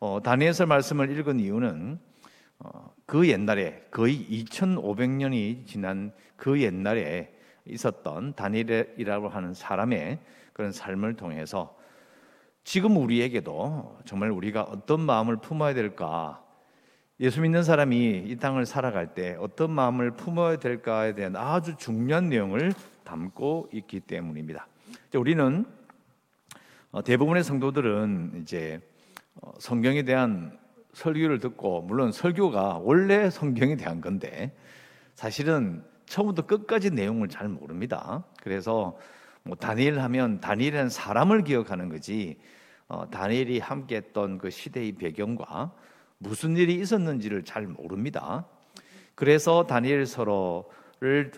다니엘서 말씀을 읽은 이유는 그 옛날에 거의 2500년이 지난 그 옛날에 있었던 다니엘이라고 하는 사람의 그런 삶을 통해서 지금 우리에게도 정말 우리가 어떤 마음을 품어야 될까, 예수 믿는 사람이 이 땅을 살아갈 때 어떤 마음을 품어야 될까에 대한 아주 중요한 내용을 담고 있기 때문입니다. 우리는 대부분의 성도들은 이제 성경에 대한 설교를 듣고, 물론 설교가 원래 성경에 대한 건데 사실은 처음부터 끝까지 내용을 잘 모릅니다. 그래서 다니엘 하면 다니엘이라는 사람을 기억하는 거지, 다니엘이 함께했던 그 시대의 배경과 무슨 일이 있었는지를 잘 모릅니다. 그래서 다니엘서를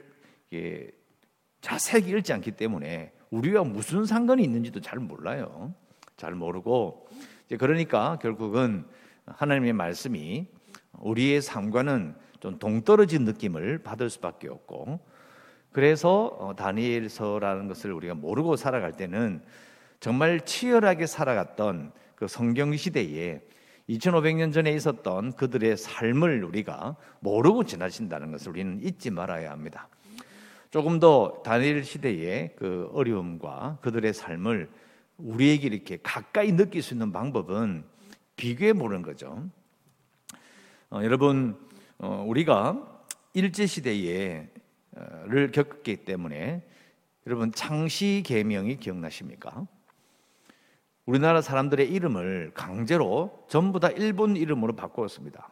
자세히 읽지 않기 때문에 우리와 무슨 상관이 있는지도 잘 몰라요. 잘 모르고, 그러니까 결국은 하나님의 말씀이 우리의 삶과는 좀 동떨어진 느낌을 받을 수밖에 없고, 그래서 다니엘서라는 것을 우리가 모르고 살아갈 때는 정말 치열하게 살아갔던 그 성경 시대에 2500년 전에 있었던 그들의 삶을 우리가 모르고 지나친다는 것을 우리는 잊지 말아야 합니다. 조금 더 다니엘 시대의 그 어려움과 그들의 삶을 우리에게 이렇게 가까이 느낄 수 있는 방법은 비교해 보는 거죠. 여러분, 우리가 일제시대를 겪었기 때문에 여러분 창씨 계명이 기억나십니까? 우리나라 사람들의 이름을 강제로 전부 다 일본 이름으로 바꾸었습니다.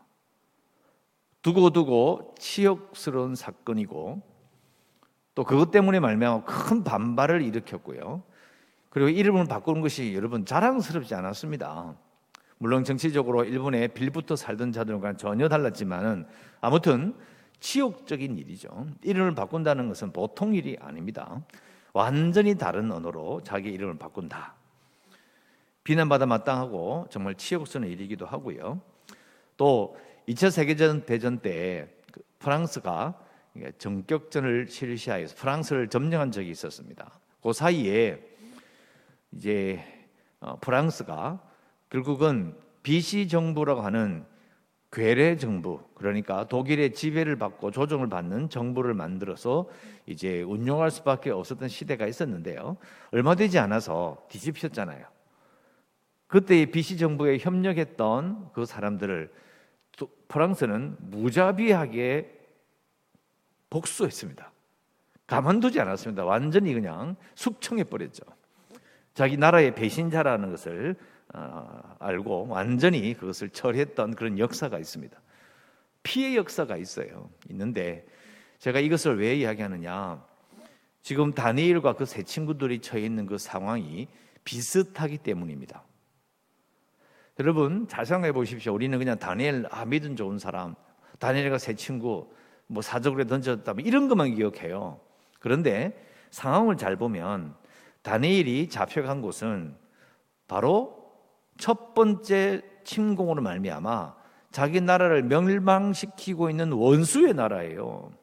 두고두고 치욕스러운 사건이고, 또 그것 때문에 말미암아 큰 반발을 일으켰고요. 그리고 이름을 바꾸는 것이 여러분 자랑스럽지 않았습니다. 물론 정치적으로 일본에 빌부터 살던 자들과 전혀 달랐지만은 아무튼 치욕적인 일이죠. 이름을 바꾼다는 것은 보통 일이 아닙니다. 완전히 다른 언어로 자기 이름을 바꾼다. 비난받아 마땅하고 정말 치욕스러운 일이기도 하고요. 또 2차 세계대전 때 프랑스가 전격전을 실시하여서 프랑스를 점령한 적이 있었습니다. 그 사이에 이제 프랑스가 결국은 비시 정부라고 하는 괴뢰 정부, 그러니까 독일의 지배를 받고 조정을 받는 정부를 만들어서 이제 운용할 수밖에 없었던 시대가 있었는데요. 얼마 되지 않아서 뒤집혔잖아요. 그때 비시 정부에 협력했던 그 사람들을 프랑스는 무자비하게 복수했습니다. 가만두지 않았습니다. 완전히 그냥 숙청해버렸죠. 자기 나라의 배신자라는 것을 알고 완전히 그것을 처리했던 그런 역사가 있습니다. 피해 역사가 있는데 제가 이것을 왜 이야기하느냐, 지금 다니엘과 그 세 친구들이 처해 있는 그 상황이 비슷하기 때문입니다. 여러분 잘 생각해 보십시오. 우리는 그냥 다니엘, 믿음 좋은 사람, 다니엘과 세 친구 사적으로 던졌다 이런 것만 기억해요. 그런데 상황을 잘 보면 다니엘이 잡혀간 곳은 바로 첫 번째 침공으로 말미암아 자기 나라를 멸망시키고 있는 원수의 나라예요.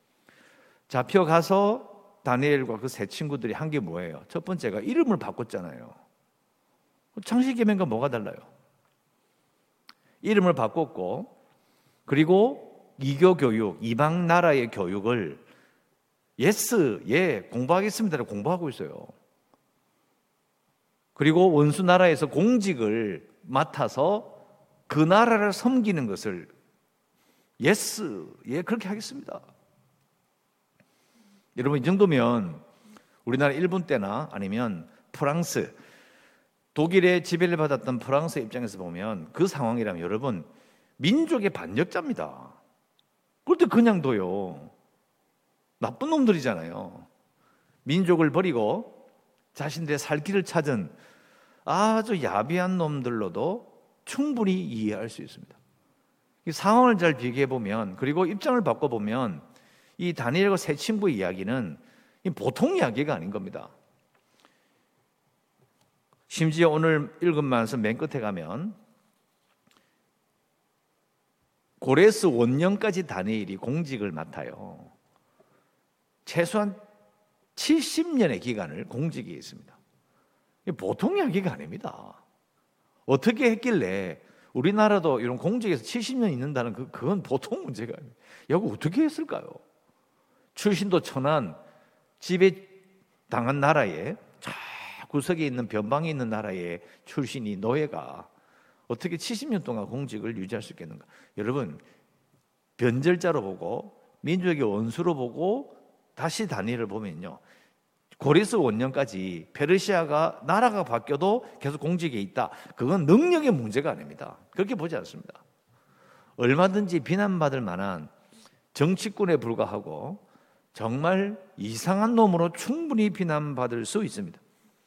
잡혀가서 다니엘과 그 세 친구들이 한 게 뭐예요? 첫 번째가 이름을 바꿨잖아요. 창세기명과 뭐가 달라요? 이름을 바꿨고, 그리고 이교 교육, 이방 나라의 교육을 공부하겠습니다를 공부하고 있어요. 그리고 원수 나라에서 공직을 맡아서 그 나라를 섬기는 것을 그렇게 하겠습니다. 여러분 이 정도면 우리나라 일본 때나 아니면 프랑스, 독일의 지배를 받았던 프랑스 입장에서 보면 그 상황이라면 여러분 민족의 반역자입니다. 그럴 때 그냥 둬요. 나쁜 놈들이잖아요. 민족을 버리고 자신들의 살 길을 찾은 아주 야비한 놈들로도 충분히 이해할 수 있습니다. 이 상황을 잘 비교해 보면, 그리고 입장을 바꿔보면 이 다니엘과 세 친구의 이야기는 보통 이야기가 아닌 겁니다. 심지어 오늘 읽은 말씀 맨 끝에 가면 고레스 원년까지 다니엘이 공직을 맡아요. 최소한 70년의 기간을 공직에 있습니다. 보통 이야기가 아닙니다. 어떻게 했길래 우리나라도 이런 공직에서 70년 있는다는 그건 보통 문제가 아니에요. 이거 어떻게 했을까요? 출신도 천한 지배 당한 나라에 저 구석에 있는 변방에 있는 나라의 출신이 노예가 어떻게 70년 동안 공직을 유지할 수 있겠는가? 여러분, 변절자로 보고 민족의 원수로 보고 다시 다니엘을 보면요, 고레스 원년까지 페르시아가 나라가 바뀌어도 계속 공직에 있다. 그건 능력의 문제가 아닙니다. 그렇게 보지 않습니다. 얼마든지 비난받을 만한 정치꾼에 불과하고 정말 이상한 놈으로 충분히 비난받을 수 있습니다.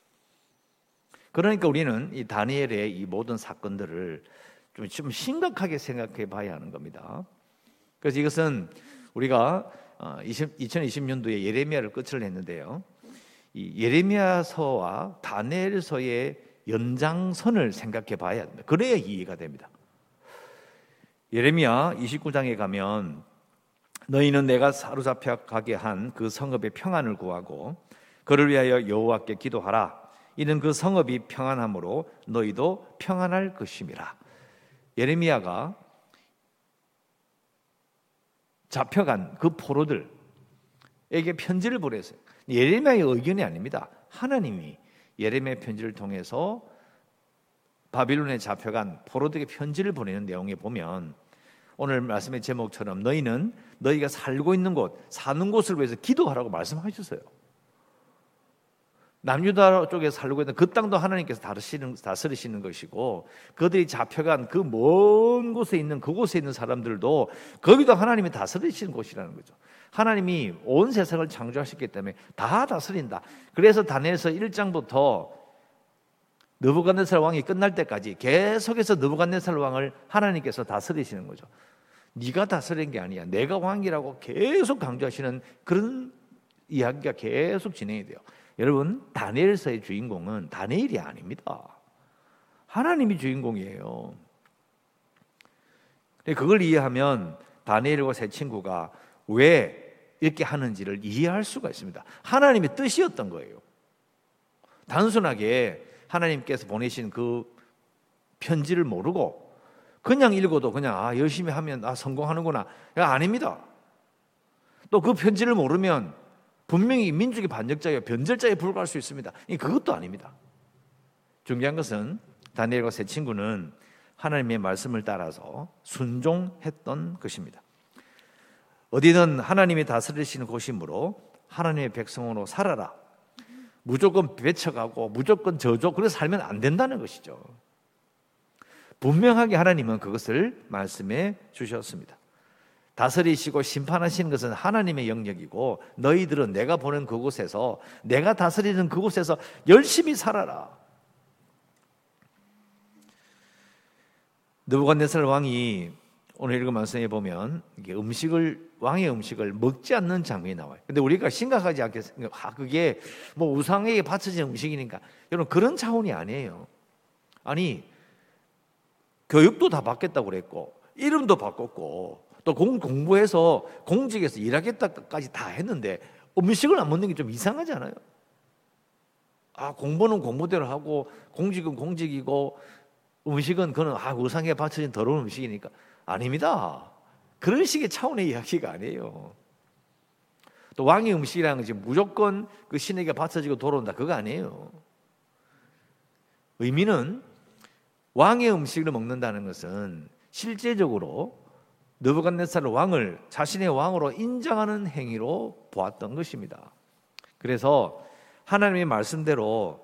그러니까 우리는 이 다니엘의 이 모든 사건들을 좀 심각하게 생각해 봐야 하는 겁니다. 그래서 이것은 우리가 2020년도에 예레미야를 끝을 냈는데요, 이 예레미야서와 다니엘서의 연장선을 생각해 봐야 합니다. 그래야 이해가 됩니다. 예레미야 29장에 가면 너희는 내가 사로잡혀 가게 한 그 성읍의 평안을 구하고 그를 위하여 여호와께 기도하라. 이는 그 성읍이 평안함으로 너희도 평안할 것임이라. 예레미야가 잡혀간 그 포로들에게 편지를 보냈어요. 예레미야의 의견이 아닙니다. 하나님이 예레미야 편지를 통해서 바빌론에 잡혀간 포로들에게 편지를 보내는 내용에 보면 오늘 말씀의 제목처럼 너희는 너희가 살고 있는 곳, 사는 곳을 위해서 기도하라고 말씀하셨어요. 남유다 쪽에 살고 있는 그 땅도 하나님께서 다스리시는 것이고, 그들이 잡혀간 그 먼 곳에 있는 그곳에 있는 사람들도 거기도 하나님이 다스리시는 곳이라는 거죠. 하나님이 온 세상을 창조하셨기 때문에 다 다스린다. 그래서 다니엘서 1장부터 느부갓네살 왕이 끝날 때까지 계속해서 느부갓네살 왕을 하나님께서 다스리시는 거죠. 네가 다스린 게 아니야, 내가 왕이라고 계속 강조하시는 그런 이야기가 계속 진행이 돼요. 여러분, 다니엘서의 주인공은 다니엘이 아닙니다. 하나님이 주인공이에요. 그걸 이해하면 다니엘과 세 친구가 왜 이렇게 하는지를 이해할 수가 있습니다. 하나님의 뜻이었던 거예요. 단순하게 하나님께서 보내신 그 편지를 모르고 그냥 읽어도 그냥 열심히 하면 성공하는구나, 아닙니다. 또 그 편지를 모르면 분명히 민족의 반역자여 변절자에 불과할 수 있습니다. 그것도 아닙니다. 중요한 것은 다니엘과 세 친구는 하나님의 말씀을 따라서 순종했던 것입니다. 어디든 하나님이 다스리시는 곳이므로 하나님의 백성으로 살아라. 무조건 배척하고 무조건 저조 그래서 살면 안 된다는 것이죠. 분명하게 하나님은 그것을 말씀해 주셨습니다. 다스리시고 심판하시는 것은 하나님의 영역이고 너희들은 내가 보낸 그곳에서, 내가 다스리는 그곳에서 열심히 살아라. 느부갓네살 왕이 오늘 읽은 말씀에 보면 이게 왕의 음식을 먹지 않는 장면이 나와요. 근데 우리가 심각하지 않게 그게 뭐 우상에게 바쳐진 음식이니까, 여러분 그런 차원이 아니에요. 아니, 교육도 다 받겠다고 그랬고 이름도 바꿨고 또 공부해서 공직에서 일하겠다까지 다 했는데 음식을 안 먹는 게 좀 이상하지 않아요? 공부는 공부대로 하고 공직은 공직이고 음식은 그는 우상에 바쳐진 더러운 음식이니까. 아닙니다. 그런 식의 차원의 이야기가 아니에요. 또 왕의 음식이라는 것이 무조건 그 신에게 바쳐지고 돌아온다, 그거 아니에요. 의미는 왕의 음식을 먹는다는 것은 실제적으로 느부갓네살 왕을 자신의 왕으로 인정하는 행위로 보았던 것입니다. 그래서 하나님의 말씀대로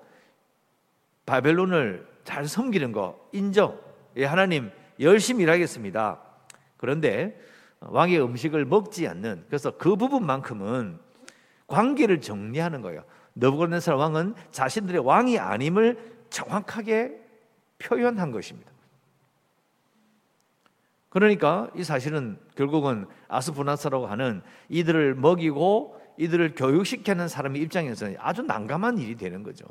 바벨론을 잘 섬기는 거 인정. 하나님 열심히 일하겠습니다. 그런데 왕의 음식을 먹지 않는, 그래서 그 부분만큼은 관계를 정리하는 거예요. 느부갓네살 왕은 자신들의 왕이 아님을 정확하게 표현한 것입니다. 그러니까 이 사실은 결국은 아스푸나사라고 하는 이들을 먹이고 이들을 교육시키는 사람의 입장에서는 아주 난감한 일이 되는 거죠.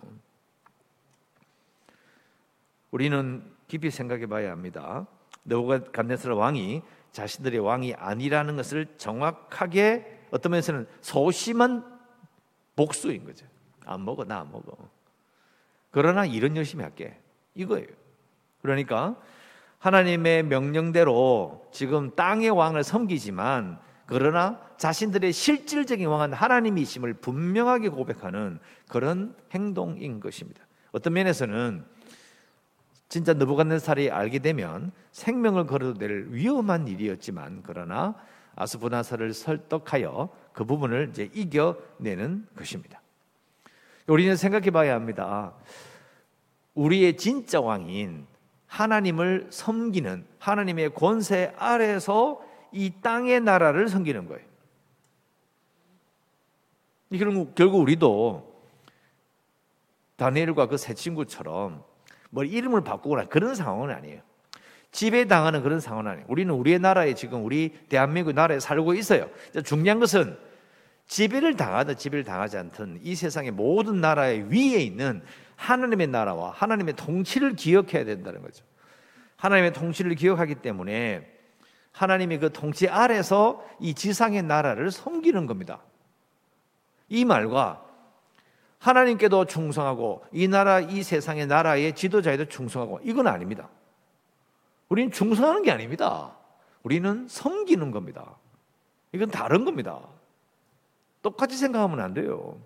우리는 깊이 생각해 봐야 합니다. 느부갓네살 왕이 자신들의 왕이 아니라는 것을 정확하게, 어떤 면에서는 소심한 복수인 거죠. 안 먹어, 나 안 먹어. 그러나 일은 열심히 할게, 이거예요. 그러니까 하나님의 명령대로 지금 땅의 왕을 섬기지만 그러나 자신들의 실질적인 왕은 하나님이심을 분명하게 고백하는 그런 행동인 것입니다. 어떤 면에서는 진짜 느부갓네살이 알게 되면 생명을 걸어도 될 위험한 일이었지만 그러나 아스푸나살을 설득하여 그 부분을 이제 이겨내는 것입니다. 우리는 생각해 봐야 합니다. 우리의 진짜 왕인 하나님을 섬기는 하나님의 권세 아래에서 이 땅의 나라를 섬기는 거예요. 결국 우리도 다니엘과 그 세 친구처럼 뭐 이름을 바꾸거나 그런 상황은 아니에요. 지배당하는 그런 상황은 아니에요. 우리는 우리의 나라에 지금 우리 대한민국 나라에 살고 있어요. 중요한 것은 지배를 당하든 지배를 당하지 않든 이 세상의 모든 나라의 위에 있는 하나님의 나라와 하나님의 통치를 기억해야 된다는 거죠. 하나님의 통치를 기억하기 때문에 하나님의 그 통치 아래서 이 지상의 나라를 섬기는 겁니다. 이 말과 하나님께도 충성하고 이 나라 이 세상의 나라의 지도자에도 충성하고 이건 아닙니다. 우리는 충성하는 게 아닙니다. 우리는 섬기는 겁니다. 이건 다른 겁니다. 똑같이 생각하면 안 돼요.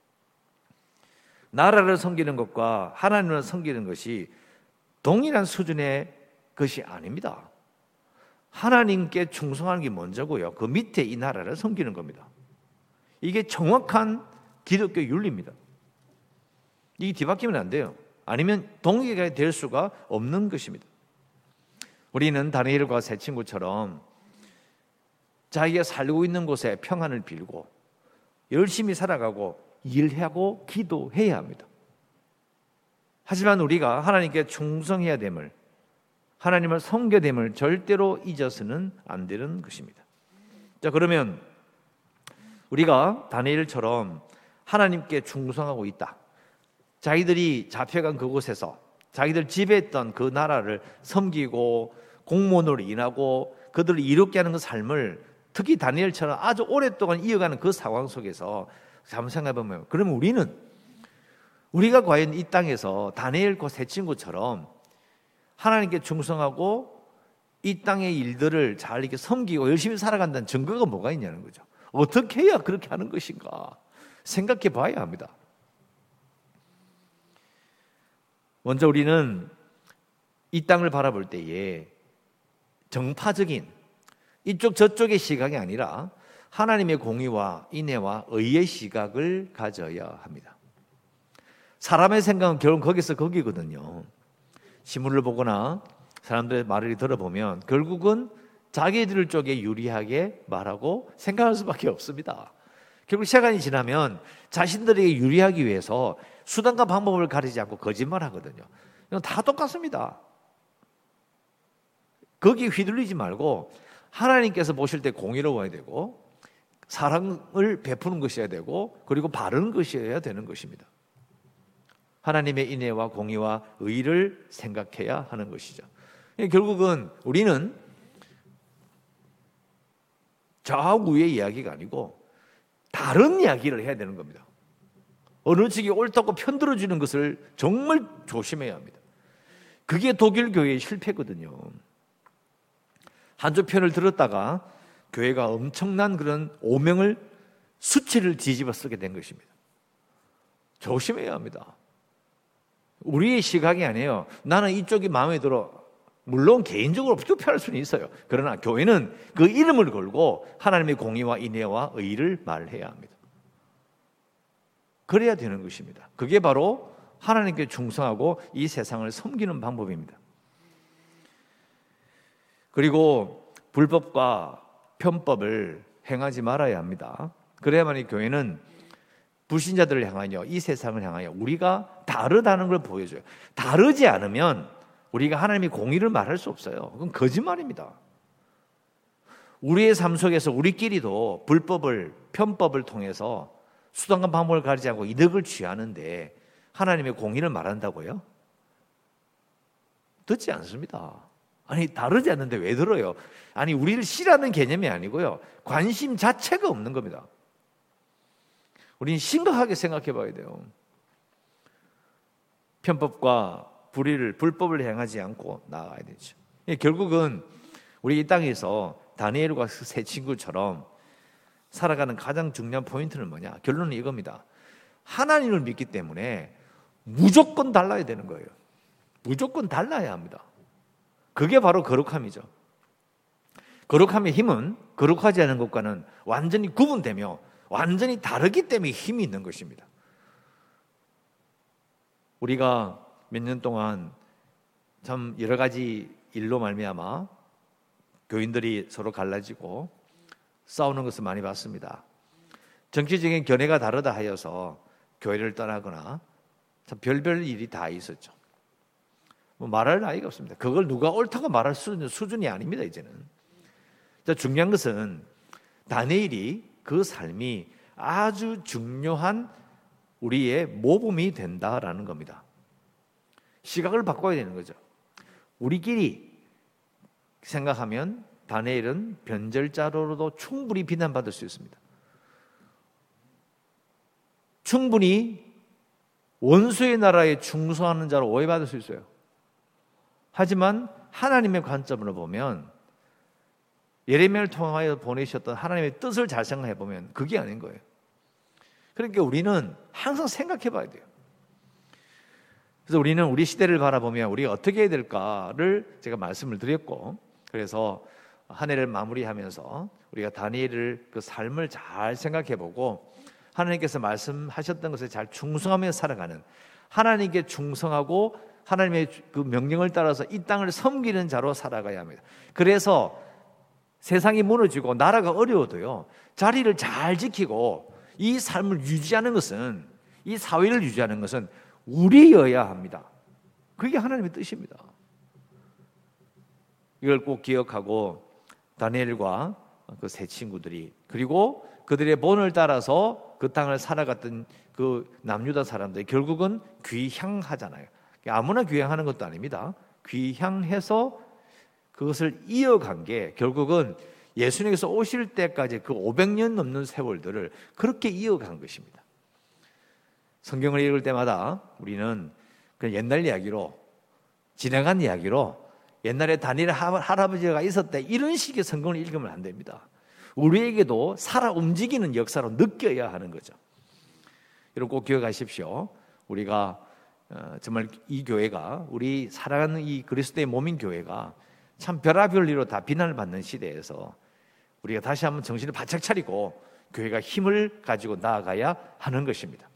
나라를 섬기는 것과 하나님을 섬기는 것이 동일한 수준의 것이 아닙니다. 하나님께 충성하는 게 먼저고요. 그 밑에 이 나라를 섬기는 겁니다. 이게 정확한 기독교 윤리입니다. 이게 뒤바뀌면 안 돼요. 아니면 동의가 될 수가 없는 것입니다. 우리는 다니엘과 세 친구처럼 자기가 살고 있는 곳에 평안을 빌고 열심히 살아가고 일하고 기도해야 합니다. 하지만 우리가 하나님께 충성해야 됨을, 하나님을 섬겨야 됨을 절대로 잊어서는 안 되는 것입니다. 자, 그러면 우리가 다니엘처럼 하나님께 충성하고 있다. 자기들이 잡혀간 그곳에서 자기들 지배했던 그 나라를 섬기고 공무원으로 일하고 그들을 이롭게 하는 그 삶을 특히 다니엘처럼 아주 오랫동안 이어가는 그 상황 속에서 한번 생각해 보면, 그러면 우리가 과연 이 땅에서 다니엘과 세 친구처럼 하나님께 충성하고 이 땅의 일들을 잘 이렇게 섬기고 열심히 살아간다는 증거가 뭐가 있냐는 거죠. 어떻게 해야 그렇게 하는 것인가 생각해 봐야 합니다. 먼저 우리는 이 땅을 바라볼 때에 정파적인 이쪽 저쪽의 시각이 아니라 하나님의 공의와 인애와 의의 시각을 가져야 합니다. 사람의 생각은 결국 거기서 거기거든요. 신문을 보거나 사람들의 말을 들어보면 결국은 자기들 쪽에 유리하게 말하고 생각할 수밖에 없습니다. 결국 시간이 지나면 자신들에게 유리하기 위해서 수단과 방법을 가리지 않고 거짓말하거든요. 이건 다 똑같습니다. 거기에 휘둘리지 말고 하나님께서 보실 때 공의로워야 되고 사랑을 베푸는 것이어야 되고 그리고 바른 것이어야 되는 것입니다. 하나님의 인애와 공의와 의를 생각해야 하는 것이죠. 결국은 우리는 좌우의 이야기가 아니고 다른 이야기를 해야 되는 겁니다. 어느 측이 옳다고 편들어주는 것을 정말 조심해야 합니다. 그게 독일 교회의 실패거든요. 한쪽 편을 들었다가 교회가 엄청난 그런 오명을 수치를 뒤집어 쓰게 된 것입니다. 조심해야 합니다. 우리의 시각이 아니에요. 나는 이쪽이 마음에 들어. 물론 개인적으로 투표할 수는 있어요. 그러나 교회는 그 이름을 걸고 하나님의 공의와 인애와 의를 말해야 합니다. 그래야 되는 것입니다. 그게 바로 하나님께 충성하고 이 세상을 섬기는 방법입니다. 그리고 불법과 편법을 행하지 말아야 합니다. 그래야만 이 교회는 불신자들을 향하여 이 세상을 향하여 우리가 다르다는 걸 보여줘요. 다르지 않으면 우리가 하나님의 공의를 말할 수 없어요. 그건 거짓말입니다. 우리의 삶 속에서 우리끼리도 불법을, 편법을 통해서 수단과 방법을 가리지 않고 이득을 취하는데 하나님의 공의를 말한다고요? 듣지 않습니다. 아니, 다르지 않는데 왜 들어요? 아니, 우리를 싫어하는 개념이 아니고요. 관심 자체가 없는 겁니다. 우리는 심각하게 생각해 봐야 돼요. 편법과 불법을 행하지 않고 나아가야 되죠. 결국은 우리 이 땅에서 다니엘과 세 친구처럼 살아가는 가장 중요한 포인트는 뭐냐? 결론은 이겁니다. 하나님을 믿기 때문에 무조건 달라야 되는 거예요. 무조건 달라야 합니다. 그게 바로 거룩함이죠. 거룩함의 힘은 거룩하지 않은 것과는 완전히 구분되며 완전히 다르기 때문에 힘이 있는 것입니다. 우리가 몇 년 동안 참 여러 가지 일로 말미암아 교인들이 서로 갈라지고 싸우는 것을 많이 봤습니다. 정치적인 견해가 다르다 하여서 교회를 떠나거나 참 별별 일이 다 있었죠. 뭐 말할 나위가 없습니다. 그걸 누가 옳다고 말할 수준이 아닙니다. 이제는. 자, 중요한 것은 다니엘이 그 삶이 아주 중요한 우리의 모범이 된다라는 겁니다. 시각을 바꿔야 되는 거죠. 우리끼리 생각하면 다니엘은 변절자로도 충분히 비난받을 수 있습니다. 충분히 원수의 나라에 충성하는 자로 오해받을 수 있어요. 하지만 하나님의 관점으로 보면 예레미야를 통하여 보내셨던 하나님의 뜻을 잘 생각해 보면 그게 아닌 거예요. 그러니까 우리는 항상 생각해 봐야 돼요. 그래서 우리는 우리 시대를 바라보면 우리가 어떻게 해야 될까를 제가 말씀을 드렸고, 그래서 한 해를 마무리하면서 우리가 다니엘을 그 삶을 잘 생각해 보고 하나님께서 말씀하셨던 것에 잘 충성하며 살아가는, 하나님께 충성하고 하나님의 그 명령을 따라서 이 땅을 섬기는 자로 살아가야 합니다. 그래서 세상이 무너지고 나라가 어려워도요, 자리를 잘 지키고 이 삶을 유지하는 것은, 이 사회를 유지하는 것은 우리여야 합니다. 그게 하나님의 뜻입니다. 이걸 꼭 기억하고 다니엘과 그 세 친구들이, 그리고 그들의 본을 따라서 그 땅을 살아갔던 그 남유다 사람들이 결국은 귀향하잖아요. 아무나 귀향하는 것도 아닙니다. 귀향해서 그것을 이어간 게 결국은 예수님께서 오실 때까지 그 500년 넘는 세월들을 그렇게 이어간 것입니다. 성경을 읽을 때마다 우리는 그냥 옛날 이야기로, 지나간 이야기로, 옛날에 다니엘 할아버지가 있었대, 이런 식의 성경을 읽으면 안 됩니다. 우리에게도 살아 움직이는 역사로 느껴야 하는 거죠. 여러분 꼭 기억하십시오. 우리가 정말 이 교회가, 우리 살아가는 이 그리스도의 몸인 교회가 참 별의별로 다 비난을 받는 시대에서 우리가 다시 한번 정신을 바짝 차리고 교회가 힘을 가지고 나아가야 하는 것입니다.